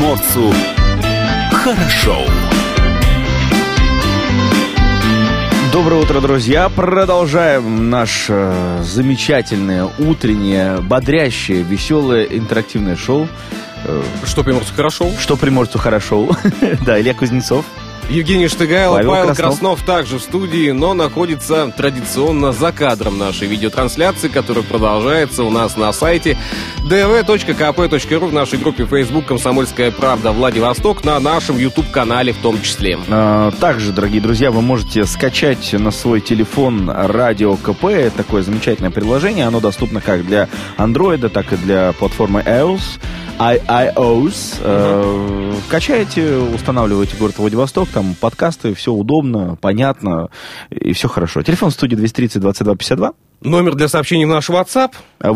приморцу хорошо. Доброе утро, друзья. Продолжаем наше замечательное, утреннее, бодрящее, веселое, интерактивное шоу. Что приморцу хорошо? Что приморцу хорошо. Да, Илья Кузнецов. Евгений Штыгайло, Павел Краснов также в студии, но находится традиционно за кадром нашей видеотрансляции, которая продолжается у нас на сайте dv.kp.ru, в нашей группе Facebook «Комсомольская правда» Владивосток, на нашем YouTube-канале в том числе. Также, дорогие друзья, вы можете скачать на свой телефон Радио КП. Такое замечательное приложение. Оно доступно как для Android, так и для платформы iOS. Качаете, устанавливаете город Владивосток, там подкасты, все удобно, понятно и все хорошо. Телефон в студии 230-22-52. Номер для сообщений в наш WhatsApp.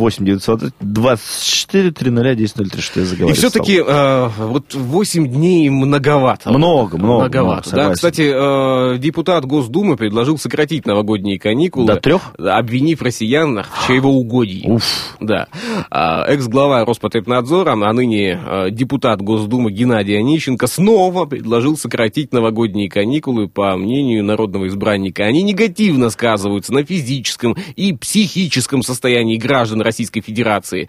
8-924-300-1003, что я заговорил. И все-таки вот 8 дней многовато. Многовато, да. Кстати, депутат Госдумы предложил сократить новогодние каникулы. До 3? Обвинив россиян в чревоугодии. Уф. Да. Экс-глава Роспотребнадзора, а ныне депутат Госдумы Геннадий Онищенко снова предложил сократить новогодние каникулы. По мнению народного избранника, они негативно сказываются на физическом и психическом состоянии граждан Российской Федерации.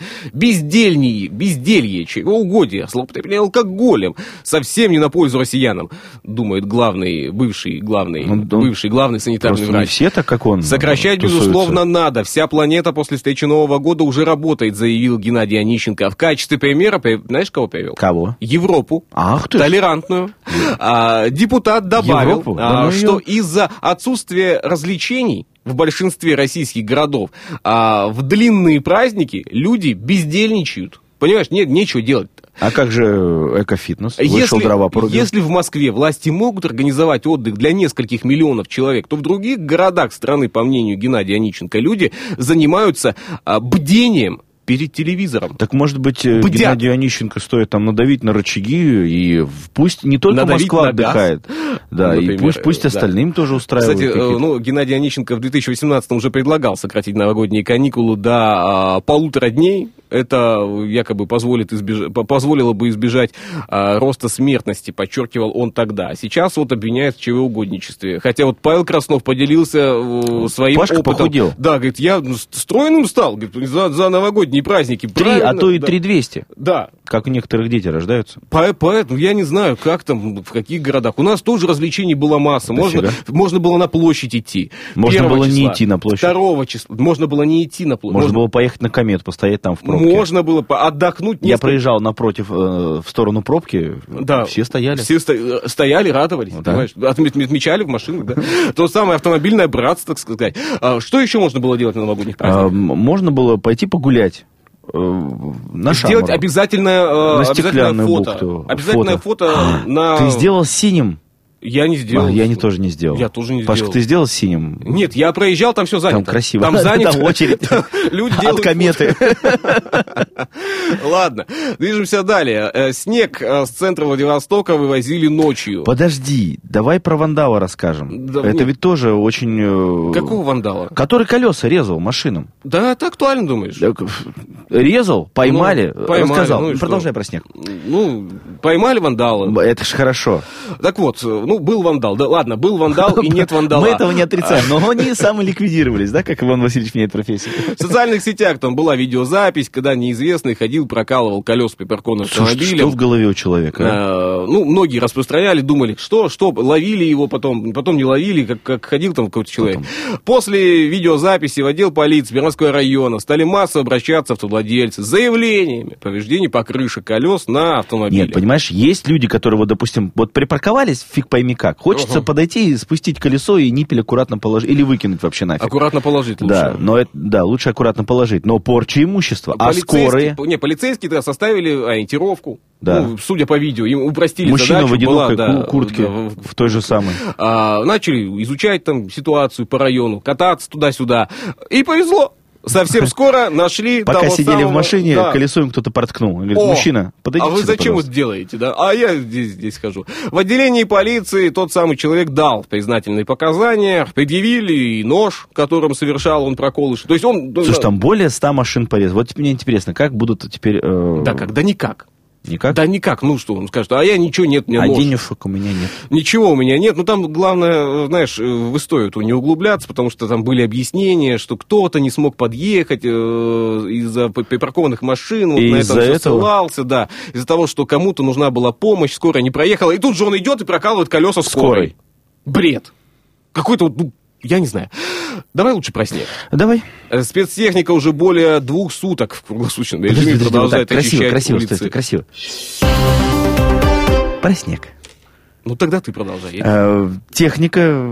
Безделье, чревоугодие, злоупотребление алкоголем совсем не на пользу россиянам, думает бывший главный санитарный врач. Не все так, как он. Сокращать, безусловно, надо. Вся планета после встречи Нового года уже работает, заявил Геннадий Онищенко. В качестве примера, знаешь, кого привел? Кого? Европу. Ах ты. Толерантную. Депутат добавил, что из-за отсутствия развлечений в большинстве российских городов в длинные праздники люди бездельничают. Понимаешь, нечего делать. А как же экофитнес? Вышел дрова порубил. Если в Москве власти могут организовать отдых для нескольких миллионов человек, то в других городах страны, по мнению Геннадия Онищенко, люди занимаются бдением перед телевизором. Так, может быть, Геннадию Онищенко стоит там надавить на рычаги, и пусть не только надавить Москва отдыхает, да, например, и пусть остальным тоже устраивают. Кстати, Геннадий Онищенко в 2018 уже предлагал сократить новогодние каникулы до 1,5 дней. Это якобы позволило бы избежать роста смертности, подчеркивал он тогда. Сейчас вот обвиняет в чревоугодничестве. Хотя вот Павел Краснов поделился своим Пашка опытом. Похудел. Да, говорит, я стройным стал, говорит, за новогодние праздники. 3, а то и 3200. Да. Как у некоторых дети рождаются. Поэтому я не знаю, как там, в каких городах. У нас тоже развлечений была масса. Можно было на площадь идти. Можно было не идти на площадь. 2 числа. Можно было не идти на площадь. Можно было поехать на Комет, постоять там в пробке. Можно было отдохнуть. Я проезжал напротив, в сторону пробки, да. Все стояли. Все стояли, радовались, да. Понимаешь? Отмечали в машинах, да. То самое автомобильное братство, так сказать. Что еще можно было делать на новогодних праздниках? Можно было пойти погулять. Сделать обязательное стеклянную фото. бухту. Обязательное фото на... Ты сделал синим? Я не сделал. Я тоже не сделал. Я тоже не Пашка, сделал. ты сделал синим? Нет, я проезжал, там все занято. Там красиво. Там занято. Там очередь. Люди от кометы. Ладно, движемся далее. Снег с центра Владивостока вывозили ночью. Подожди, давай про вандала расскажем. Да, это ведь тоже очень... Какого вандала? Который колеса резал машинам. Да, это актуально, думаешь? Резал, поймали, рассказал. Продолжай про снег. Поймали вандала. Это ж хорошо. Так вот, был вандал. Да ладно, был вандал и нет вандала. Мы этого не отрицаем, но они самоликвидировались, да, как Иван Васильевич меняет профессию. В социальных сетях там была видеозапись, когда неизвестный ходил, прокалывал колеса припаркованного автомобиля. Что в голове у человека? Многие распространяли, думали, что, ловили его потом не ловили, как ходил там какой-то человек. После видеозаписи в отдел полиции Пермского района стали массово обращаться автовладельцы с заявлениями о повреждении покрышек колес на автомобиле. Нет, понимаешь, есть люди, которые, вот, допустим, вот припарковались, фиг пойми как. Хочется подойти и спустить колесо и ниппель аккуратно положить, или выкинуть вообще нафиг. Аккуратно положить лучше. Да, лучше аккуратно положить. Но порча имущества, скорые... Полицейские ориентировку. ориентировку. Да. Судя по видео, им упростили мужчина задачу. Мужчина в одинокой куртке, в той же самой. Начали изучать там ситуацию по району, кататься туда-сюда. И повезло. Совсем скоро нашли Пока того сидели самого... в машине, колесо им кто-то проткнул. Он говорит, мужчина, подойдите сюда, сюда, зачем вы это делаете, да? А я здесь хожу. В отделении полиции тот самый человек дал признательные показания, предъявили и нож, которым совершал он проколыши. То есть он... Слушай, там более 100 машин порезал. Вот мне интересно, как будут теперь... Да как? Да никак. Никак? Да никак, ну что, он скажет, а я ничего нет, мне нож. Денежек у меня нет. Ничего у меня нет, но там главное, знаешь, в историю не углубляться, потому что там были объяснения, что кто-то не смог подъехать из-за припаркованных машин, вот на этом все ссылался, да, из-за того, что кому-то нужна была помощь, скорая не проехала, и тут же он идет и прокалывает колеса скорой. Бред. Какой-то вот, я не знаю. Давай лучше про снег. Давай. Спецтехника уже более 2 суток в круглосуточном режиме продолжает очищать улицы. Красиво. Про снег. Ну, тогда ты продолжай. Техника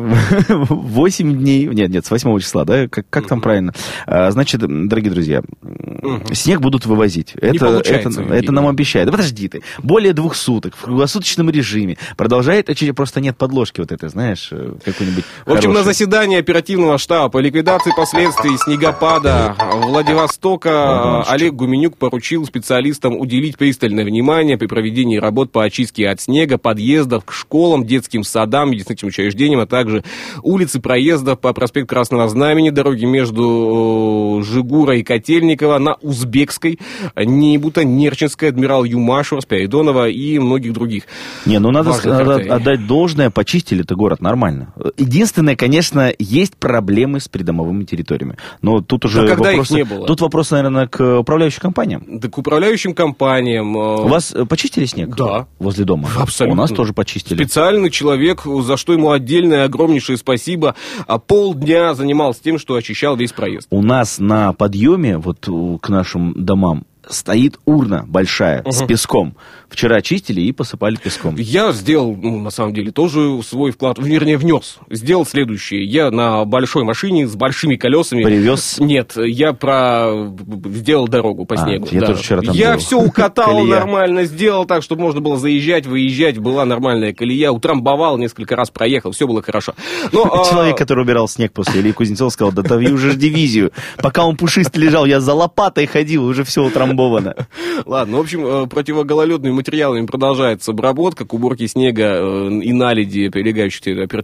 8 дней, нет, с 8 числа, да, как там правильно. Значит, дорогие друзья, снег будут вывозить. Это нам обещают. Да подожди ты. Более 2 суток в круглосуточном режиме продолжает очередь, просто нет подложки вот этой, знаешь, какой-нибудь. В общем, на заседании оперативного штаба по ликвидации последствий снегопада Владивостока Олег Гуменюк поручил специалистам уделить пристальное внимание при проведении работ по очистке от снега подъездов к школам, детским садам, медицинским учреждениям, а также улицы проездов по проспекту Красного Знамени, дороги между Жигура и Котельникова, на Узбекской, Нейбута, Нерчинской, Адмирал Юмашева, Спиридонова и многих других. Надо отдать должное, почистили-то город нормально. Единственное, конечно, есть проблемы с придомовыми территориями. Но тут уже их не было. Тут вопрос, наверное, к управляющим компаниям. Да, к управляющим компаниям. У вас почистили снег? Да. Возле дома? Абсолютно. У нас тоже почистили. Специальный человек, за что ему отдельное огромнейшее спасибо, полдня занимался тем, что очищал весь проезд. У нас на подъеме, вот к нашим домам, стоит урна большая с песком. Вчера чистили и посыпали песком. Я сделал, на самом деле, тоже свой вклад, вернее, внес. Сделал следующее. Я на большой машине с большими колесами... Привез? Нет, я сделал дорогу по снегу. Я тоже вчера там Я был. все укатал нормально, сделал так, чтобы можно было заезжать, выезжать, была нормальная колея, утрамбовал, несколько раз проехал, все было хорошо. Человек, который убирал снег после Ильи Кузнецова, сказал, да ты уже дивизию. Пока он пушистый лежал, я за лопатой ходил, уже все утрамбовано. Ладно, в общем, противогололедными материалами продолжается обработка, к уборке снега и наледи, прилегающих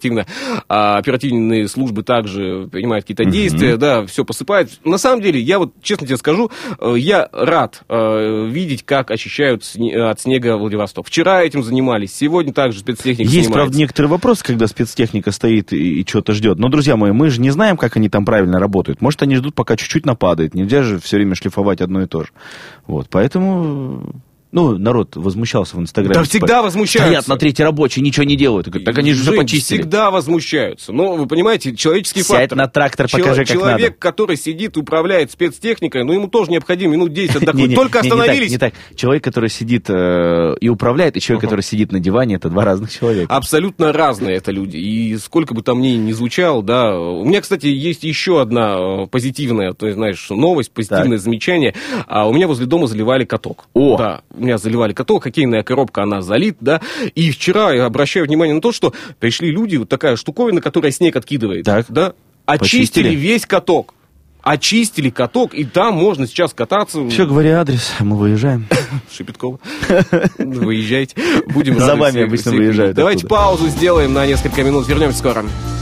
оперативные службы также принимают какие-то действия, да, все посыпают. На самом деле, я вот, честно тебе скажу, я рад видеть, как очищают от снега Владивосток. Вчера этим занимались, сегодня также спецтехника занимается. Есть, правда, некоторые вопросы, когда спецтехника стоит и что-то ждет. Но, друзья мои, мы же не знаем, как они там правильно работают. Может, они ждут, пока чуть-чуть нападает. Нельзя же все время шлифовать одно и то же. Вот, поэтому... народ возмущался в Инстаграме. Да всегда возмущаются. Стоят на 3-й рабочей, ничего не делают. Так они же уже почистили. Всегда возмущаются. Но, вы понимаете, человеческий фактор. Сядь на трактор, покажи, как надо. Человек, который сидит, управляет спецтехникой, ему тоже необходимо минут 10 отдохнуть. Только остановились. Не так. Человек, который сидит и управляет, и человек, который сидит на диване, это 2 разных человека. Абсолютно разные это люди. И сколько бы там ни звучало, да. У меня, кстати, есть еще одна позитивная, ты знаешь, новость, позитивное замечание. У меня возле дома заливали каток. Да, у меня заливали каток, хоккейная коробка, она залит, да. И вчера я обращаю внимание на то, что пришли люди, вот такая штуковина, которая снег откидывает. Так. Да. Очистили весь каток. Очистили каток, и там можно сейчас кататься. Все, говори адрес, мы выезжаем. Шепеткова. Выезжайте. Будем за вами обычно выезжают. Давайте паузу сделаем на несколько минут. Вернемся скоро.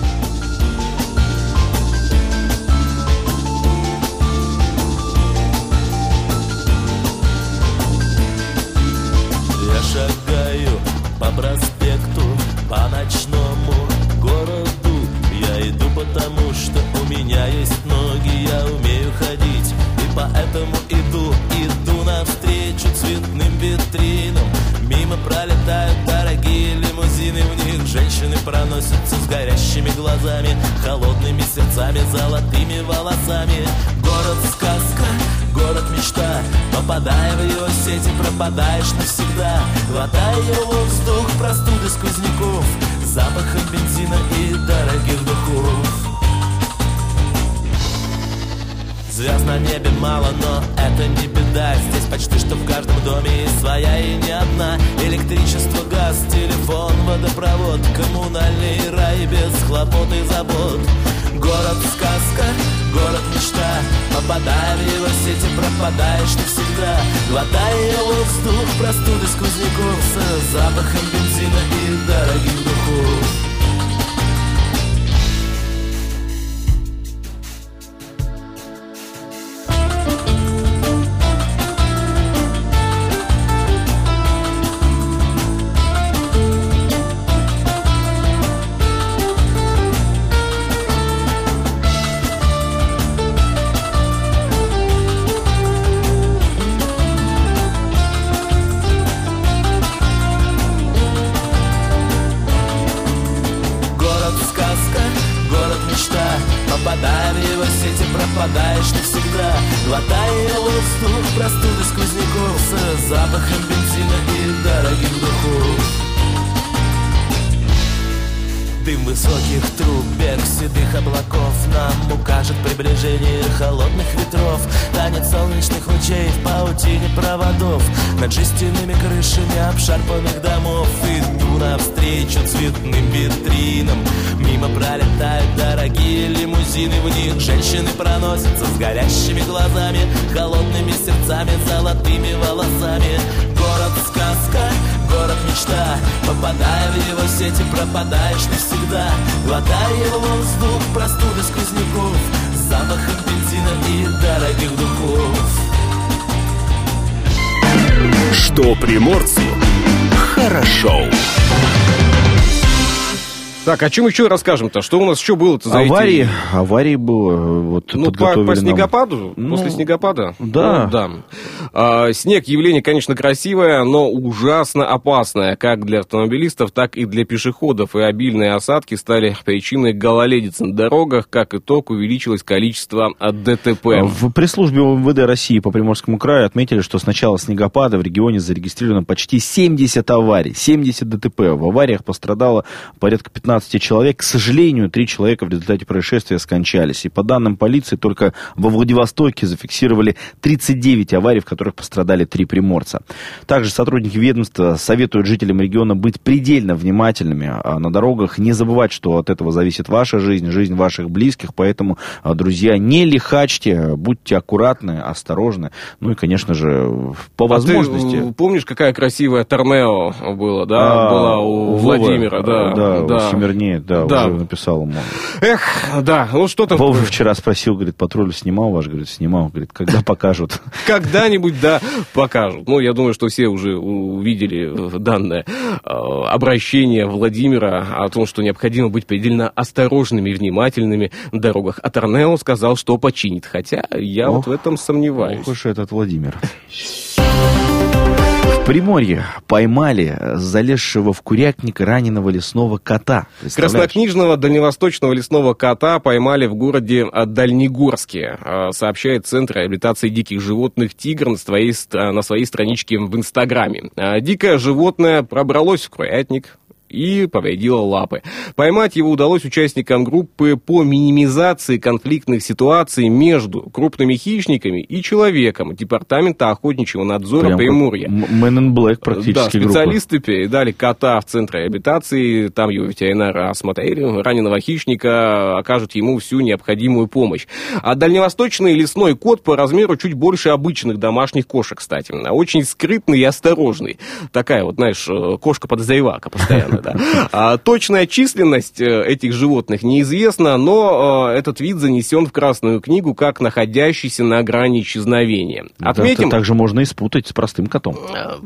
Шагаю по проспекту, по ночному городу. Я иду потому, что у меня есть ноги, я умею ходить. И поэтому иду навстречу цветным витринам. Мимо пролетают дорогие лимузины, в них женщины проносятся с горящими глазами, холодными сердцами, золотыми волосами. Город-сказка, город-мечта, попадая в его сети, пропадаешь навсегда. Глотая его воздух, простуды сквозняков, запахом бензина и дорогих духов. Звезд на небе мало, но это не беда. Здесь почти что в каждом доме есть своя и не одна. Электричество, газ, телефон, водопровод, коммунальный рай без хлопот и забот. Город-сказка, город-мечта, попадая в его сети, пропадаешь навсегда. Глотая его воздух, простуды сквозняков, с запахом бензина и дорогих духов. глотая воздух простуды сквозняков с запахом бензина и дорогих духов. Дым высоких труб, бег седых облаков нам укажет приближение холодных ветров. Танец солнечных лучей в паутине проводов над жестяными крышами обшарпанных домов. Иду навстречу цветным витринам, мимо пролетают дорогие лимузины. В них женщины проносятся с горящими глазами, холодными сердцами, золотыми волосами. Город-сказка, город-мечта, попадая в его сети, пропадаешь навсегда. Глотая воздух простуды сквозняков с запахом бензина и дорогих духов. Что приморцу хорошо. Так, о чем еще расскажем-то? Что у нас еще было-то за Аварии было. Вот, по снегопаду? После снегопада? Да. Снег явление, конечно, красивое, но ужасно опасное, как для автомобилистов, так и для пешеходов. И обильные осадки стали причиной гололедицы на дорогах. Как итог, увеличилось количество ДТП. В пресс-службе МВД России по Приморскому краю отметили, что с начала снегопада в регионе зарегистрировано почти 70 аварий, 70 ДТП. В авариях пострадало порядка 15 человек. К сожалению, 3 человека в результате происшествия скончались. И по данным полиции, только во Владивостоке зафиксировали 39 аварий, в которых пострадали 3 приморца. Также сотрудники ведомства советуют жителям региона быть предельно внимательными на дорогах, не забывать, что от этого зависит ваша жизнь, жизнь ваших близких. Поэтому, друзья, не лихачьте, будьте аккуратны, осторожны. Ну и, конечно же, по возможности. Ты помнишь, какая красивая торнео была, да? Была у Владимира, да. Семернеет, да, уже написал ему. Эх, да, ну что там. Вова вчера спросил, говорит, патруль снимал ваш? Говорит, снимал. Говорит, когда покажут? Когда-нибудь, да, покажут. Ну, я думаю, что все уже увидели данное обращение Владимира о том, что необходимо быть предельно осторожными и внимательными на дорогах. А Торнео сказал, что починит. Хотя я вот в этом сомневаюсь. Ох уж этот Владимир. В Приморье поймали залезшего в курятник раненого лесного кота. Краснокнижного дальневосточного лесного кота поймали в городе Дальнегорске, сообщает Центр реабилитации диких животных «Тигр» на своей страничке в Инстаграме. Дикое животное пробралось в курятник и повредила лапы. Поймать его удалось участникам группы по минимизации конфликтных ситуаций между крупными хищниками и человеком Департамента охотничьего надзора Приморья. Man in Black практически. Да, специалисты передали кота в Центр реабилитации, там его ветеринары осмотрели, раненого хищника окажут ему всю необходимую помощь. А дальневосточный лесной кот по размеру чуть больше обычных домашних кошек, кстати. Очень скрытный и осторожный. Такая вот, знаешь, кошка-подозревака постоянно. Да. Точная численность этих животных неизвестна, но этот вид занесен в Красную книгу как находящийся на грани исчезновения. Отметим... Это также можно и спутать с простым котом.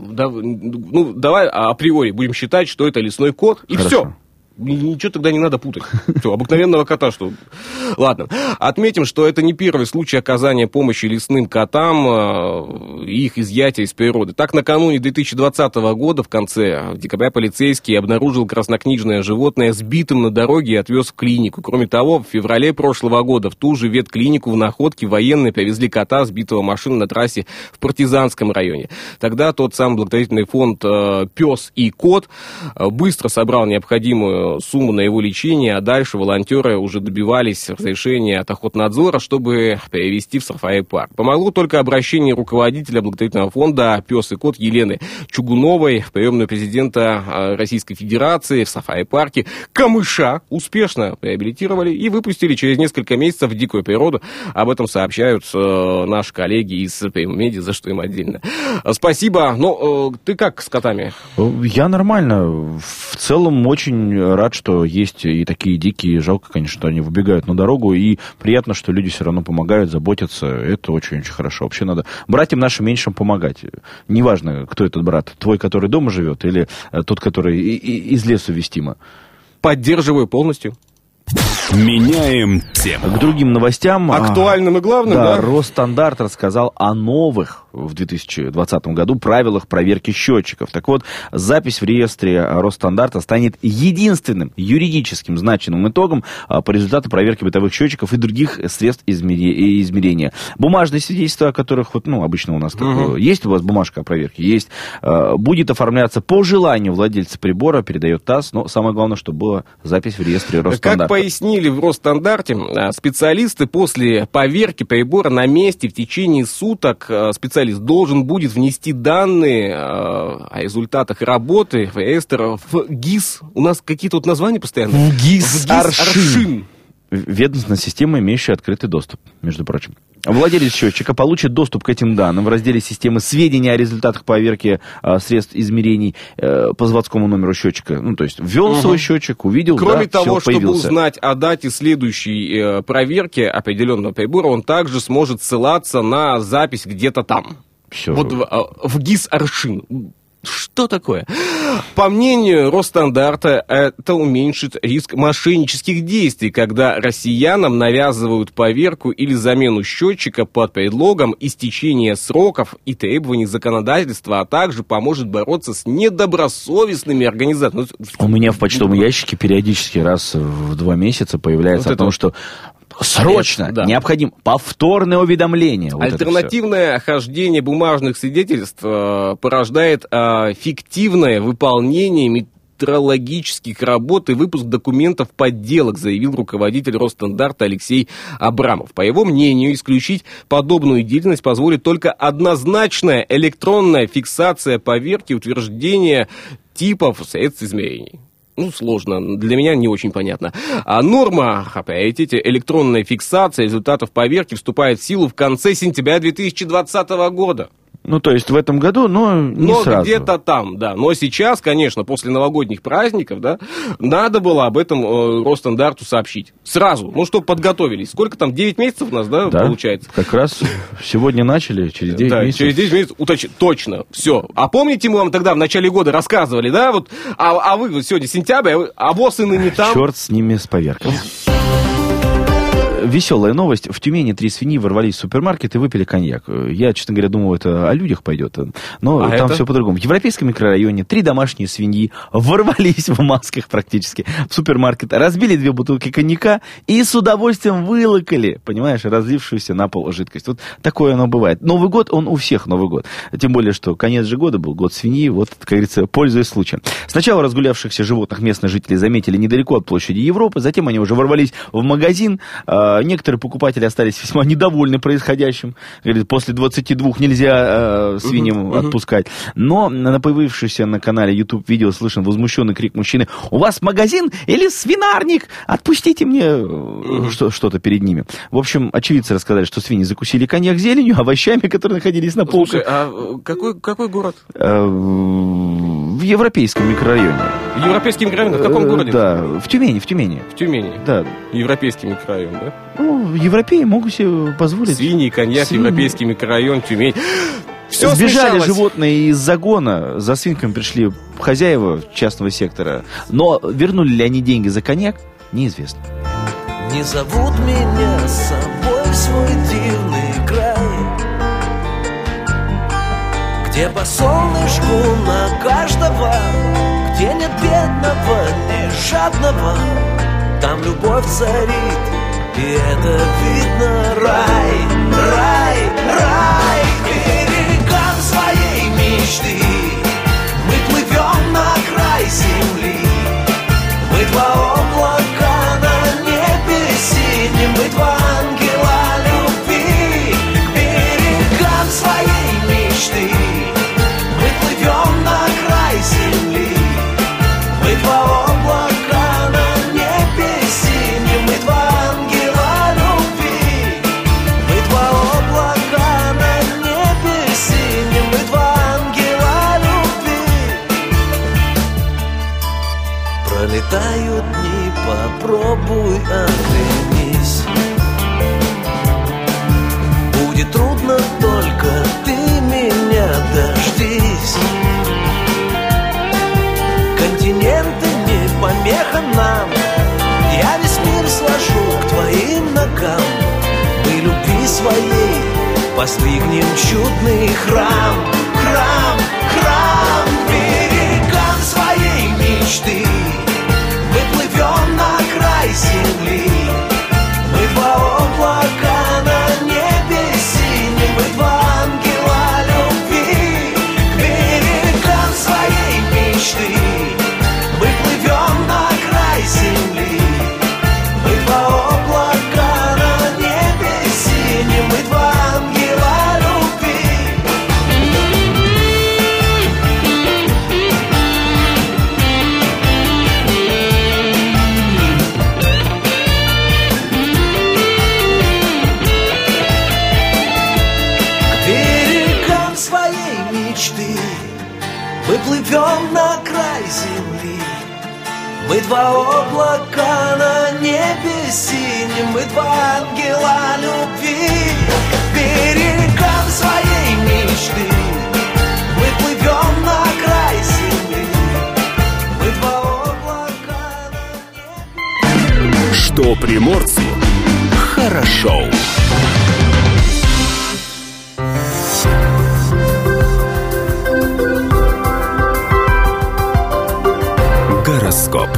Давай априори будем считать, что это лесной кот, и все. Ничего тогда не надо путать. Все, обыкновенного кота, что... Ладно. Отметим, что это не первый случай оказания помощи лесным котам и их изъятия из природы. Так, накануне 2020 года, в конце декабря, полицейский обнаружил краснокнижное животное сбитым на дороге и отвез в клинику. Кроме того, в феврале прошлого года в ту же ветклинику в Находке военные привезли кота, сбитого машины на трассе в Партизанском районе. Тогда тот самый благотворительный фонд «Пес и кот» быстро собрал необходимую сумму на его лечение, а дальше волонтеры уже добивались разрешения от охотнадзора, чтобы перевести в сафари-парк. Помогло только обращение руководителя благотворительного фонда «Пес и кот» Елены Чугуновой в приемную президента Российской Федерации в сафари-парке. Камыша успешно реабилитировали и выпустили через несколько месяцев в дикую природу. Об этом сообщают наши коллеги из Примеди, за что им отдельно спасибо. Но ты как с котами? Я нормально. В целом очень рад, что есть и такие дикие. Жалко, конечно, что они выбегают на дорогу. И приятно, что люди все равно помогают, заботятся. Это очень-очень хорошо. Вообще надо братьям нашим меньшим помогать. Неважно, кто этот брат. Твой, который дома живет, или тот, который из лесу вестимо. Поддерживаю полностью. Меняем тему. К другим новостям. Актуальным и главным, да? Да, Росстандарт рассказал о новых в 2020 году правилах проверки счетчиков. Так вот, запись в реестре Росстандарта станет единственным юридическим значимым итогом по результату проверки бытовых счетчиков и других средств измерения. Бумажные свидетельства, о которых вот, обычно у нас есть у вас бумажка о проверке? Есть. Будет оформляться по желанию владельца прибора, передает ТАСС, но самое главное, чтобы была запись в реестре Росстандарта. Как пояснили в Росстандарте, специалисты после поверки прибора на месте в течение суток специалист должен будет внести данные о результатах работы в реестр в ГИС. У нас какие-то вот названия постоянно. В ГИС Аршин. Ведомственная система, имеющая открытый доступ, между прочим. Владелец счетчика получит доступ к этим данным в разделе системы сведения о результатах проверки средств измерений по заводскому номеру счетчика. То есть ввел свой счетчик, увидел, Кроме того, все, чтобы узнать о дате следующей проверки определенного прибора, он также сможет ссылаться на запись где-то там. Все. Вот в ГИС Аршин. Что такое? По мнению Росстандарта, это уменьшит риск мошеннических действий, когда россиянам навязывают поверку или замену счетчика под предлогом истечения сроков и требований законодательства, а также поможет бороться с недобросовестными организациями. У меня в почтовом ящике периодически раз в 2 месяца появляется о том, что срочно необходимо повторное уведомление. Альтернативное хождение бумажных свидетельств порождает фиктивное выполнение метрологических работ и выпуск документов подделок, заявил руководитель Росстандарта Алексей Абрамов. По его мнению, исключить подобную деятельность позволит только однозначная электронная фиксация поверки утверждения типов средств измерений. Сложно. Для меня не очень понятно. А норма о приоритете электронной фиксации результатов поверки вступает в силу в конце сентября 2020 года. То есть в этом году, но не сразу. Но где-то там, да. Но сейчас, конечно, после новогодних праздников, надо было об этом Росстандарту сообщить. Сразу. чтобы подготовились. Сколько там, 9 месяцев у нас, получается? Как раз сегодня начали, через 9 месяцев. Через 9 месяцев, точно, все. А помните, мы вам тогда в начале года рассказывали, а вы сегодня сентябрь, а ВОЗ и ныне там. Черт с ними, с поверками. Веселая новость. В Тюмени 3 свиньи ворвались в супермаркет и выпили коньяк. Я, честно говоря, думал, это о людях пойдет. Но там все по-другому. В Европейском микрорайоне 3 домашние свиньи ворвались в масках практически в супермаркет, разбили 2 бутылки коньяка и с удовольствием вылокали, понимаешь, разлившуюся на пол жидкость. Вот такое оно бывает. Новый год, он у всех Новый год. Тем более, что конец же года был, год свиньи. Вот, как говорится, пользуясь случаем. Сначала разгулявшихся животных местные жители заметили недалеко от площади Европы, затем они уже ворвались в магазин. Некоторые покупатели остались весьма недовольны происходящим. Говорят, после 22 нельзя свиньям отпускать. Но на появившемся на канале YouTube видео слышен возмущенный крик мужчины: «У вас магазин или свинарник? Отпустите мне!» Что-то перед ними. В общем, очевидцы рассказали, что свиньи закусили коньяк зеленью, овощами, которые находились на полках. Слушай, а какой город? В Европейском микрорайоне. В Европейском микрорайоне? В каком городе? Да, в Тюмени. В Тюмени? Да. Европейский микрорайон, да? Европеи могут себе позволить. Свиньи, коньяк, Европейский микрорайон, Тюмень. Все сбежали смешалось. Животные из загона, за свинками пришли хозяева частного сектора. Но вернули ли они деньги за коньяк, неизвестно. Не зовут меня с собой в свой дивный край, где по солнышку на каждого, где нет бедного, ни жадного. Там любовь царит, и это видно рай, рай, рай. К берегам своей мечты мы плывем на край земли. Мы 2 облака на небе синем, мы 2 ангела любви. К берегам своей мечты мы плывем на край земли. Мы 2 облака на небе синем, мы 2 ангела любви. Мы 2 облака на небе синем, мы 2 ангела любви. Пролетают дни, попробуй оглянись. Будет трудно, только ты меня дождись. Континенты не помеха нам, я весь мир сложу воздвигнем чудный храм, храм, храм. Берегам своей мечты мы плывем на край земли. Мы два облака на небе синем, мы два ангела любви. К берегам своей мечты мы плывем на край земли. Мы два облака на небе синем, мы два ангела любви. К берегам своей мечты мы плывем на край земли. Мы два облака на небе синем, мы два ангела любви. К берегам своей мечты мы плывем на край земли. Мы два облака на небе. Что приморцу хорошо. Гороскоп.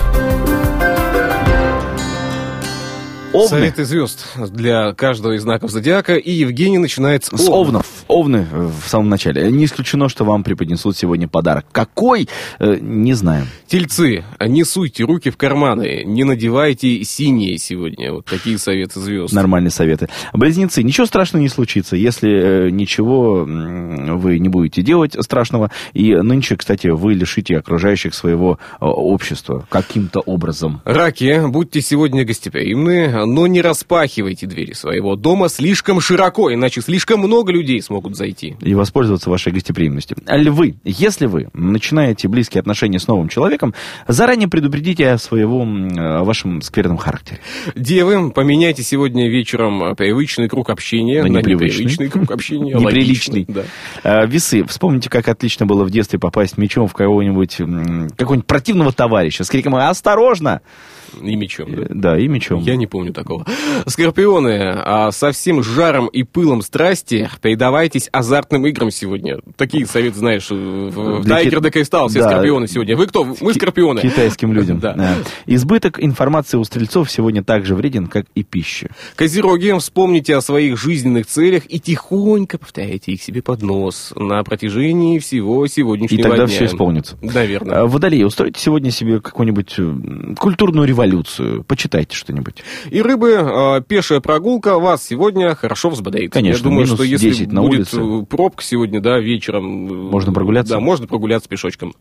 Овны. Советы звезд для каждого из знаков зодиака. И Евгений начинает с Овнов. Овны в самом начале. Не исключено, что вам преподнесут сегодня подарок. Какой? Не знаем. Тельцы, не суйте руки в карманы, не надевайте синие сегодня. Вот такие советы звезд. Нормальные советы. Близнецы, ничего страшного не случится, если ничего вы не будете делать страшного. И нынче, кстати, вы лишите окружающих своего общества каким-то образом. Раки, будьте сегодня гостеприимны, но не распахивайте двери своего дома слишком широко, иначе слишком много людей смогут зайти. И воспользоваться вашей гостеприимностью. Львы, если вы начинаете близкие отношения с новым человеком, заранее предупредите о вашем скверном характере. Девы, поменяйте сегодня вечером привычный круг общения на непривычный круг общения. Неприличный. Да. Весы, вспомните, как отлично было в детстве попасть мечом в какого-нибудь противного товарища с криком «Осторожно!» И мечом, да? Да, и мечом. Я не помню такого. Скорпионы, со всем жаром и пылом страсти предавайтесь азартным играм сегодня. Такие советы, знаешь, в Tiger the Crystal все скорпионы сегодня. Вы кто? Мы скорпионы. Китайским людям. Да. Избыток информации у стрельцов сегодня так же вреден, как и пища. Козероги, вспомните о своих жизненных целях и тихонько повторяйте их себе под нос на протяжении всего сегодняшнего дня. И тогда все исполнится. Наверное. Водолеи, устройте сегодня себе какую-нибудь культурную революцию. Почитайте что-нибудь. И рыбы, пешая прогулка вас сегодня хорошо взбодрит. Конечно, я думаю, что если 10 на будет улице. пробка сегодня, да, вечером... Можно прогуляться? Да, можно прогуляться пешочком.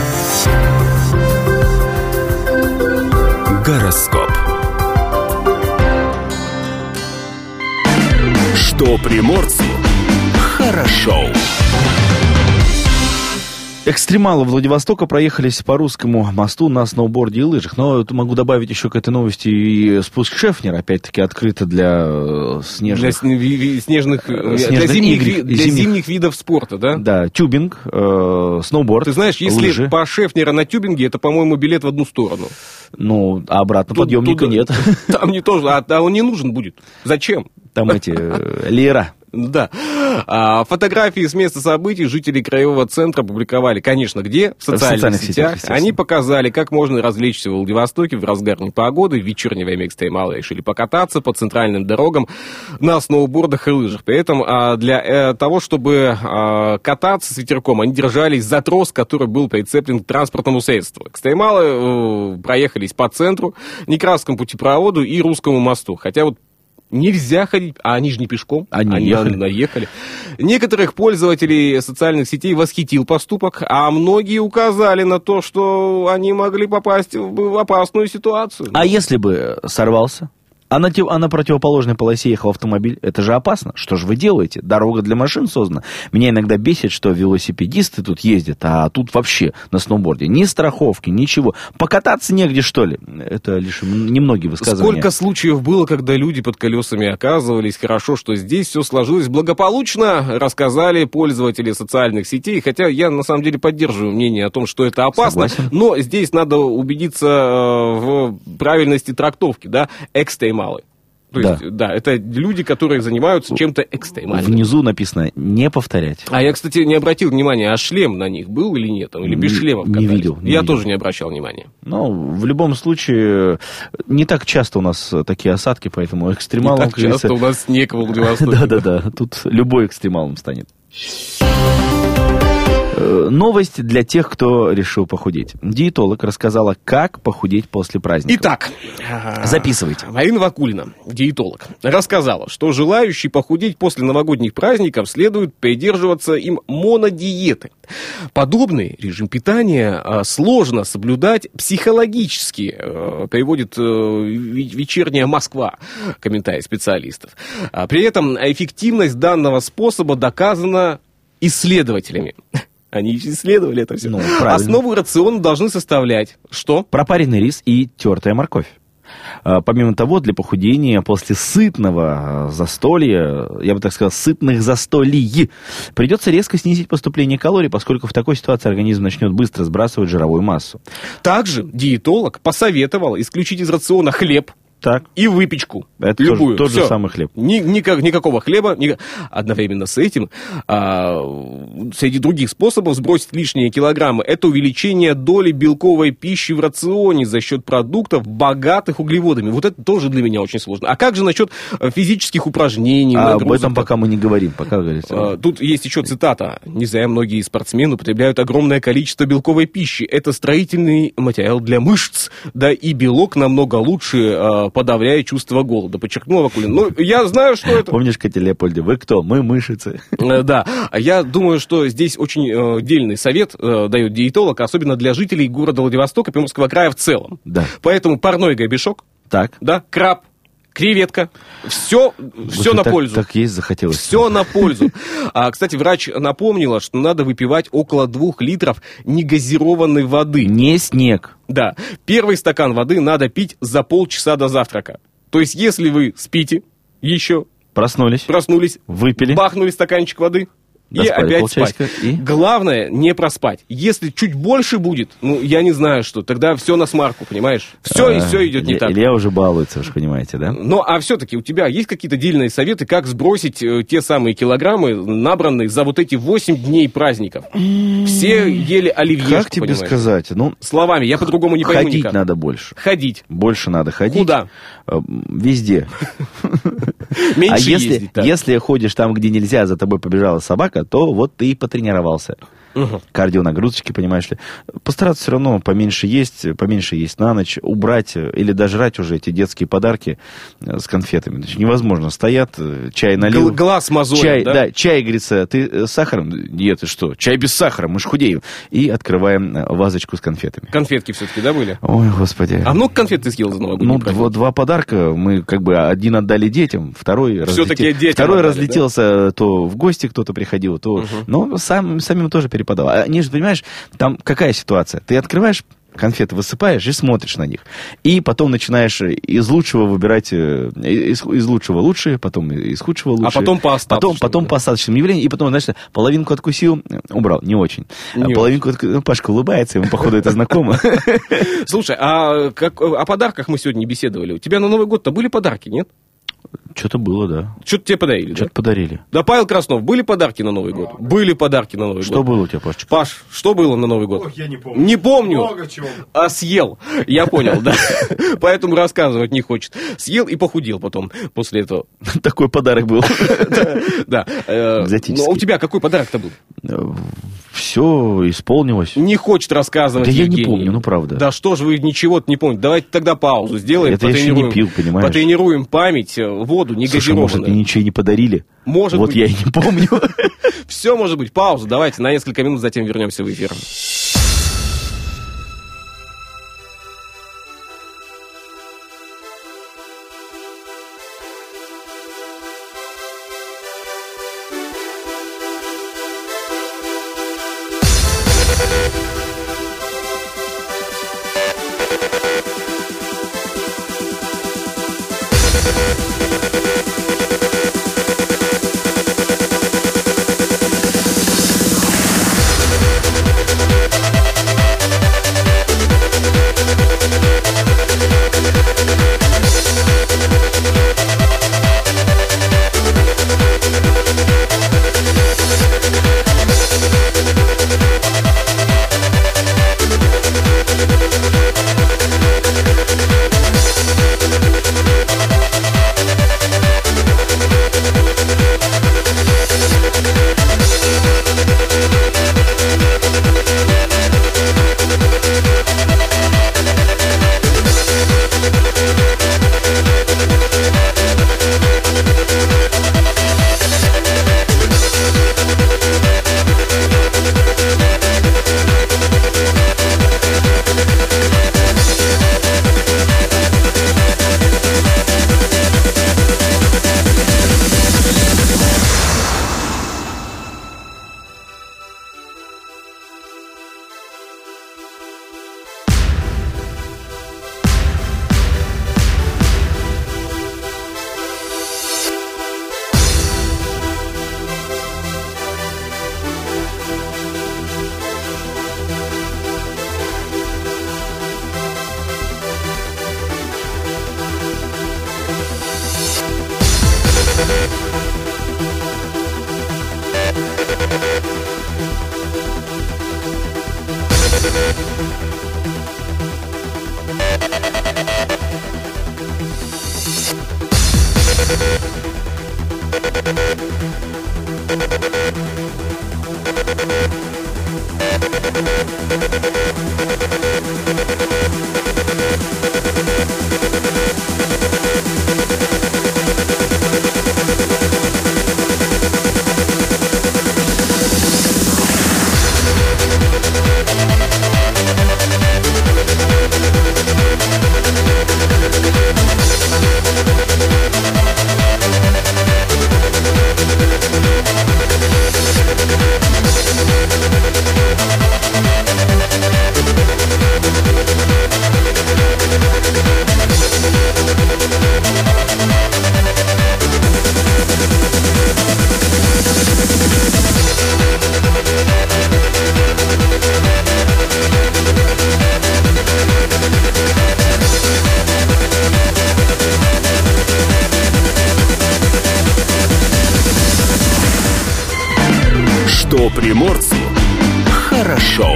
Гороскоп. Что приморцу хорошо. Экстремалы Владивостока проехались по Русскому мосту на сноуборде и лыжах. Но могу добавить еще к этой новости и спуск Шефнера, опять-таки, открыто для снежных... Для зимних видов спорта, да? Да, тюбинг, сноуборд, Ты знаешь, если лыжи. по Шефнера на тюбинге, это, по-моему, билет в одну сторону. Ну, а обратно подъемника нет. Там не тоже, а он не нужен будет. Зачем? Там эти леера. Да. Фотографии с места событий жители Краевого центра публиковали, конечно, где? В социальных сетях. Они показали, как можно развлечься в Владивостоке в разгар непогоды. В вечернее время экстремалы решили покататься по центральным дорогам на сноубордах и лыжах. При этом для того, чтобы кататься с ветерком, они держались за трос, который был прицеплен к транспортному средству. Экстремалы проехались по центру, Некрасскому путепроводу и Русскому мосту. Хотя вот нельзя ходить, а они же не пешком, они наехали. Некоторых пользователей социальных сетей восхитил поступок, а многие указали на то, что они могли попасть в опасную ситуацию. А если бы сорвался? А на противоположной полосе ехал автомобиль. Это же опасно. Что же вы делаете? Дорога для машин создана. Меня иногда бесит, что велосипедисты тут ездят, а тут вообще на сноуборде. Ни страховки, ничего. Покататься негде, что ли? Это лишь немногие высказывания. Сколько случаев было, когда люди под колесами оказывались. Хорошо, что здесь все сложилось благополучно, рассказали пользователи социальных сетей. Хотя я, на самом деле, поддерживаю мнение о том, что это опасно. Согласен. Но здесь надо убедиться в правильности трактовки, да, экстремалы. То есть, да, это люди, которые занимаются чем-то экстремальным. Внизу написано «не повторять». А я, кстати, не обратил внимания, а шлем на них был или нет? Или без шлемов катались? Не видел. Я тоже не обращал внимания. Ну, в любом случае, не так часто у нас такие осадки, поэтому экстремалом... Не так часто у нас снег в Владивостоке. Да-да-да, тут любой экстремалом станет. Новость для тех, кто решил похудеть. Диетолог рассказала, как похудеть после праздника. Итак, записывайте. Марина Вакулина, диетолог, рассказала, что желающий похудеть после новогодних праздников следует придерживаться им монодиеты. Подобный режим питания сложно соблюдать психологически, приводит «Вечерняя Москва», комментарий специалистов. При этом эффективность данного способа доказана исследователями. Они исследовали это все. Основу рациона должны составлять что? Пропаренный рис и тертая морковь. Помимо того, для похудения после сытного застолья, я бы так сказал, сытных застолий, придется резко снизить поступление калорий, поскольку в такой ситуации организм начнет быстро сбрасывать жировую массу. Также диетолог посоветовал исключить из рациона хлеб, так. И выпечку. Это любую. Тот же самый хлеб. Никакого хлеба. Одновременно с этим, среди других способов сбросить лишние килограммы, это увеличение доли белковой пищи в рационе за счет продуктов, богатых углеводами. Вот это тоже для меня очень сложно. А как же насчет физических упражнений? Об этом пока мы не говорим. Пока говорится. Тут есть еще цитата. Не зря многие спортсмены употребляют огромное количество белковой пищи. Это строительный материал для мышц. Да и белок намного лучше подавляя чувство голода, подчеркнула Вакулина. Ну, я знаю, что это... Помнишь, Катя Леопольде, вы кто? Мы мышицы. Да, я думаю, что здесь очень дельный совет дает диетолог, особенно для жителей города Владивостока, Приморского края в целом. Да. Поэтому парной гребешок, так. Да, краб, креветка, все на пользу. Так есть захотелось. Все на пользу. Кстати, врач напомнила, что надо выпивать около 2 литров негазированной воды. Не снег. Да. Первый стакан воды надо пить за полчаса до завтрака. То есть, если вы спите еще... Проснулись. Выпили. Бахнули стаканчик воды. И опять спать. Главное, не проспать. Если чуть больше будет, я не знаю что, тогда все на смарку, понимаешь? Все идет не так. Илья уже балуется, вы же понимаете, да? А все-таки у тебя есть какие-то дельные советы, как сбросить те самые килограммы, набранные за вот эти 8 дней праздников? Все ели оливьешку, как тебе понимаешь? сказать? Словами, я по-другому не пойму никак. Ходить надо больше. Больше надо ходить. Куда? Везде. Меньше ездить, если ходишь там, где нельзя, за тобой побежала собака, то вот ты и потренировался. Кардионагрузочки, понимаешь ли. Постараться все равно поменьше есть на ночь, убрать или дожрать уже эти детские подарки с конфетами. Значит, невозможно. Стоят, чай налил. Глаз мозолит, да? Да, чай, говорится, ты с сахаром? Нет, ты что? Чай без сахара, мы ж худеем. И открываем вазочку с конфетами. Конфетки все-таки, да, были? Ой, господи. А много конфет ты съел за новогодний праздник? 2 подарка. Мы один отдали детям, второй разлетелся, да? То в гости кто-то приходил, то... Но самим тоже перепадал. Они же, понимаешь, там какая ситуация? Ты открываешь конфеты, высыпаешь и смотришь на них. И потом начинаешь из лучшего выбирать, из лучшего лучшее, потом из худшего лучшее. А потом по остаточным. Потом по остаточным явлениям. И потом, знаешь, половинку откусил, убрал. Не очень. Половинку откусил. Пашка улыбается, ему, походу, это знакомо. Слушай, о подарках мы сегодня беседовали. У тебя на Новый год-то были подарки, нет? Что-то было, да. Что-то тебе подарили, Что-то подарили. Да, Павел Краснов, были подарки на Новый год? Были подарки на Новый год. Что было у тебя, Пашечка? Паш, что было на Новый год? Я не помню. Не помню. Много чего. А съел. Я понял, да. Поэтому рассказывать не хочет. Съел и похудел потом после этого. Такой подарок был. Да. Экзотический. Но у тебя какой подарок-то был? Все исполнилось. Не хочет рассказывать, Да Евгений. я не помню, правда. Да что ж вы ничего-то не помните. Давайте тогда паузу сделаем. Это я еще не пил, понимаешь? Потренируем память, воду не газированную. Может, мне ничего не подарили? Может вот быть. Я и не помню. Все может быть. Пауза. Давайте на несколько минут, затем вернемся в эфир. Что приморцу хорошо.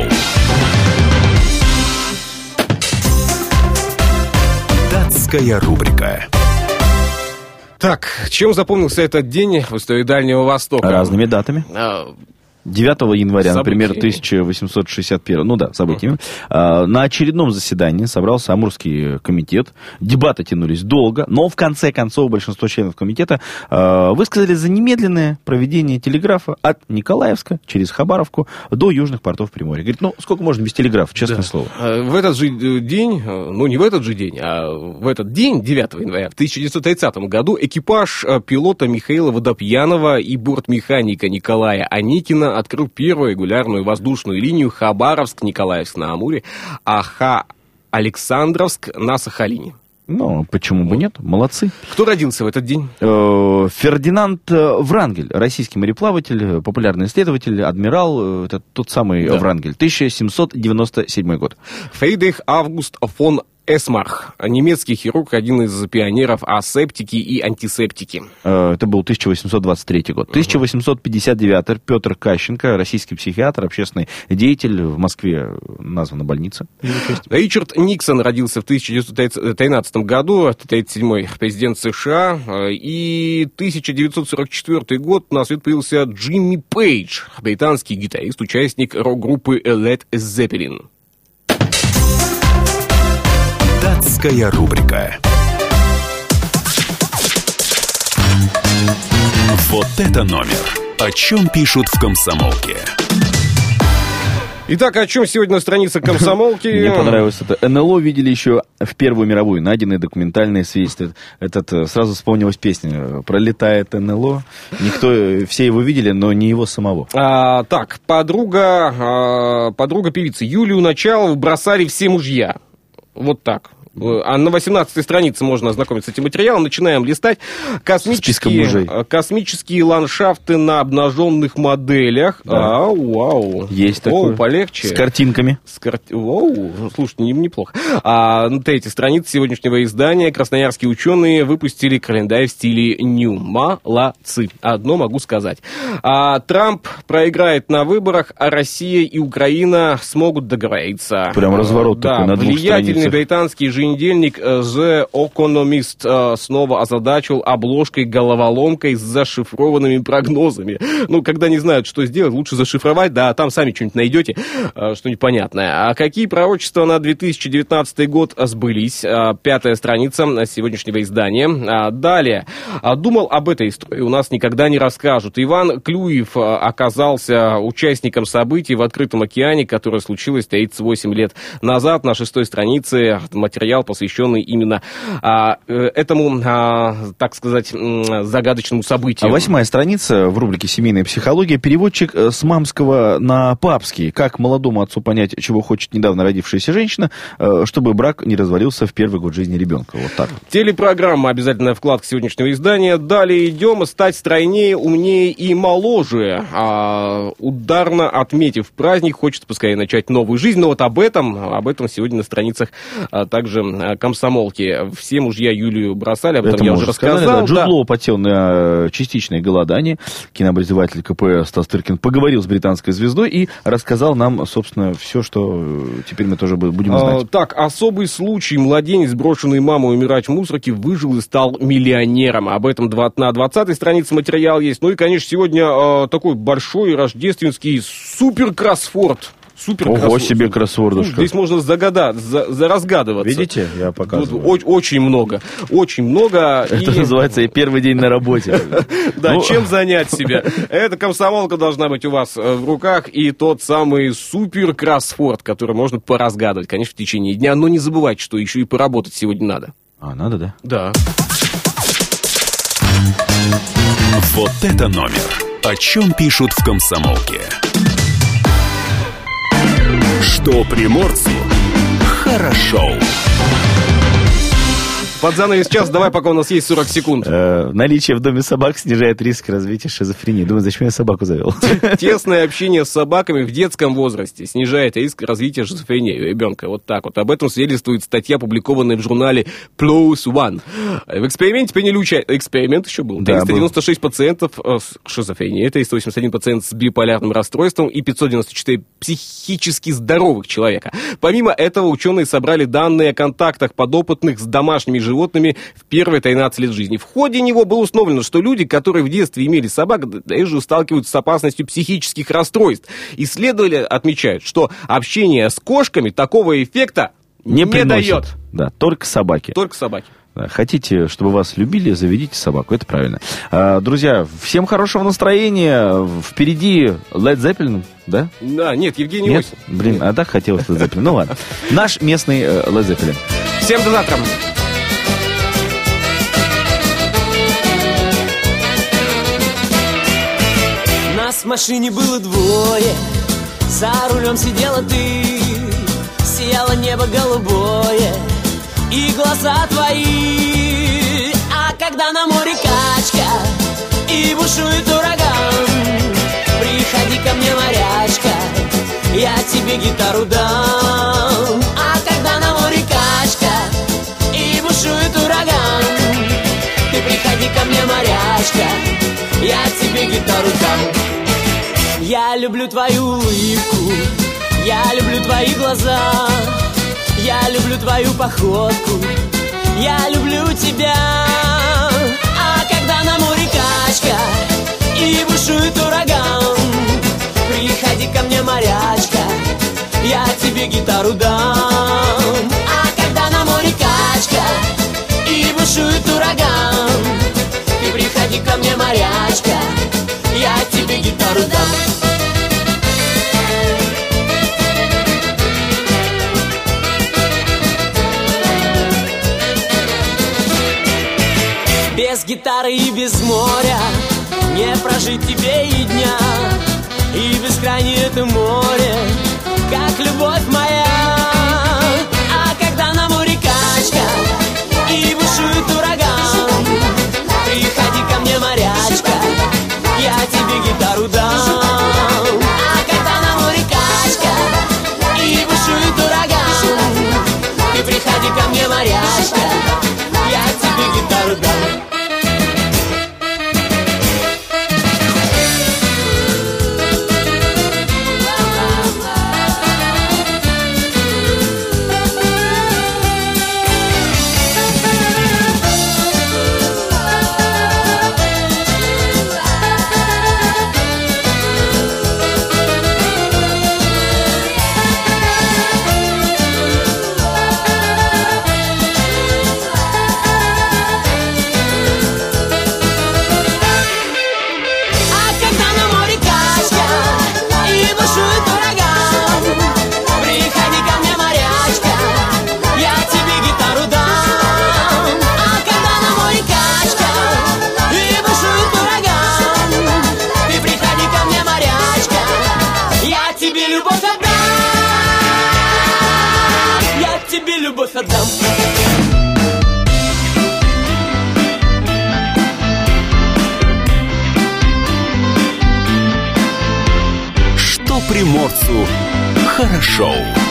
Датская рубрика. Так, чем запомнился этот день в истории Дальнего Востока? Разными датами. 9 января, например, Событиями. 1861, событиями, на очередном заседании собрался Амурский комитет. Дебаты тянулись долго, но в конце концов большинство членов комитета высказали за немедленное проведение телеграфа от Николаевска через Хабаровку до южных портов Приморья. Говорит, сколько можно без телеграфа, честное слово. В этот же день, не в этот же день, а в этот день, 9 января, в 1930 году, экипаж пилота Михаила Водопьянова и бортмеханика Николая Аникина открыл первую регулярную воздушную линию Хабаровск-Николаевск на Амуре, Александровск на Сахалине. Почему бы нет? Молодцы. Кто родился в этот день? Фердинанд Врангель, российский мореплаватель, популярный исследователь, адмирал, это тот самый Врангель, 1797 год. Фридрих Август фон Эсмарх, немецкий хирург, один из пионеров асептики и антисептики. Это был 1823 год. 1859 Петр Кащенко, российский психиатр, общественный деятель, в Москве названа больница. Ричард Никсон родился в 1913 году, 37-й президент США. И 1944 год на свет появился Джимми Пейдж, британский гитарист, участник рок-группы Led Zeppelin. Датская рубрика. Вот это номер. О чем пишут в «Комсомолке». Итак, о чем сегодня на странице «Комсомолки»? Мне понравилось это. НЛО видели еще в Первую мировую. Найденные документальные свидетельства. Сразу вспомнилась песня «Пролетает НЛО». Все его видели, но не его самого. Так, подруга певицы Юлию Началову бросали все мужья. Вот так. А на 18-й странице можно ознакомиться с этим материалом. Начинаем листать. Космические ландшафты на обнаженных моделях. Да. Вау. Есть такое. Полегче. С картинками. Слушайте, неплохо. На третьей странице сегодняшнего издания красноярские ученые выпустили календарь в стиле New. Молодцы. Одно могу сказать. Трамп проиграет на выборах, а Россия и Украина смогут договориться. Прям разворот такой на двух влиятельный страницах. британский еженедельник The Economist снова озадачил обложкой головоломкой с зашифрованными прогнозами. Когда не знают, что сделать, лучше зашифровать, да, там сами что-нибудь найдете, что непонятное. А какие пророчества на 2019 год сбылись? 5-я страница сегодняшнего издания. Далее. Думал, об этой истории у нас никогда не расскажут. Иван Клюев оказался участником событий в открытом океане, которое случилось 38 лет назад. На 6-й странице материал, посвященный именно этому, так сказать, загадочному событию. 8-я страница в рубрике «Семейная психология». Переводчик с мамского на папский. Как молодому отцу понять, чего хочет недавно родившаяся женщина, чтобы брак не развалился в первый год жизни ребенка. Вот так. Телепрограмма, обязательная вкладка сегодняшнего издания. Далее идем. Стать стройнее, умнее и моложе. Ударно отметив праздник, хочется поскорее начать новую жизнь. Но об этом сегодня на страницах также же комсомолки. Все мужья Юлию бросали, об этом я уже рассказал. Джуд Лоу потел на частичное голодание. Кинообозреватель КП Стас Тыркин поговорил с британской звездой и рассказал нам, собственно, все, что теперь мы тоже будем знать. Так, особый случай. Младенец, брошенный мамой умирать в мусорке, выжил и стал миллионером. Об этом на 20-й странице материал есть. Ну и, конечно, сегодня такой большой рождественский супер-кроссворд. Ого себе кроссвордушка. Здесь можно разгадываться. Видите, я показываю. Очень много. Это называется первый день на работе. Да, чем занять себя. Эта комсомолка должна быть у вас в руках, и тот самый супер кроссворд, который можно поразгадывать, конечно, в течение дня. Но не забывайте, что еще и поработать сегодня надо. Надо, да? Да. Вот это номер. О чем пишут в комсомолке. Что приморцу хорошо. Под занавес час, давай, пока у нас есть 40 секунд. Наличие в доме собак снижает риск развития шизофрении. Думаю, зачем я собаку завел? Тесное общение с собаками в детском возрасте снижает риск развития шизофрении у ребенка. Вот так вот. Об этом свидетельствует статья, опубликованная в журнале PLOS ONE. В эксперименте приняли участие... Эксперимент еще был. 396 пациентов с шизофренией, 381 пациент с биполярным расстройством и 594 психически здоровых человека. Помимо этого, ученые собрали данные о контактах подопытных с домашними животными в первые 13 лет жизни. В ходе него было установлено, что люди, которые в детстве имели собак, даже сталкиваются с опасностью психических расстройств. Исследователи отмечают, что общение с кошками такого эффекта не дает. Да, только собаки. Только собаки. Хотите, чтобы вас любили, заведите собаку. Это правильно. Друзья, всем хорошего настроения. Впереди Led Zeppelin, да? Да, нет, Евгений Осин. Блин, а так хотелось Led Zeppelin. Ну ладно. Наш местный Led Zeppelin. Всем до завтра. Нас в машине было двое, за рулем сидела ты, сияло небо голубое и глаза твои. А когда на море качка и бушует ураган, приходи ко мне, морячка, я тебе гитару дам. А когда на море качка и бушует ураган, ты приходи ко мне, морячка, я тебе гитару дам. Я люблю твою улыбку, я люблю твои глаза, я люблю твою походку, я люблю тебя. А когда на море качка и бушует ураган, приходи ко мне, морячка, я тебе гитару дам. А когда на море качка и бушует ураган, ты приходи ко мне, морячка, я тебе гитару дам. Без гитары и без моря не прожить тебе и дня, и бескрайнее это море, как любовь моя. А когда на море качка и бушует ураган, приходи ко мне, морячка, я тебе гитару дам. А когда на море качка и бушует ураган, ты приходи ко мне, морячка, я тебе гитару дам. Что приморцу хорошо.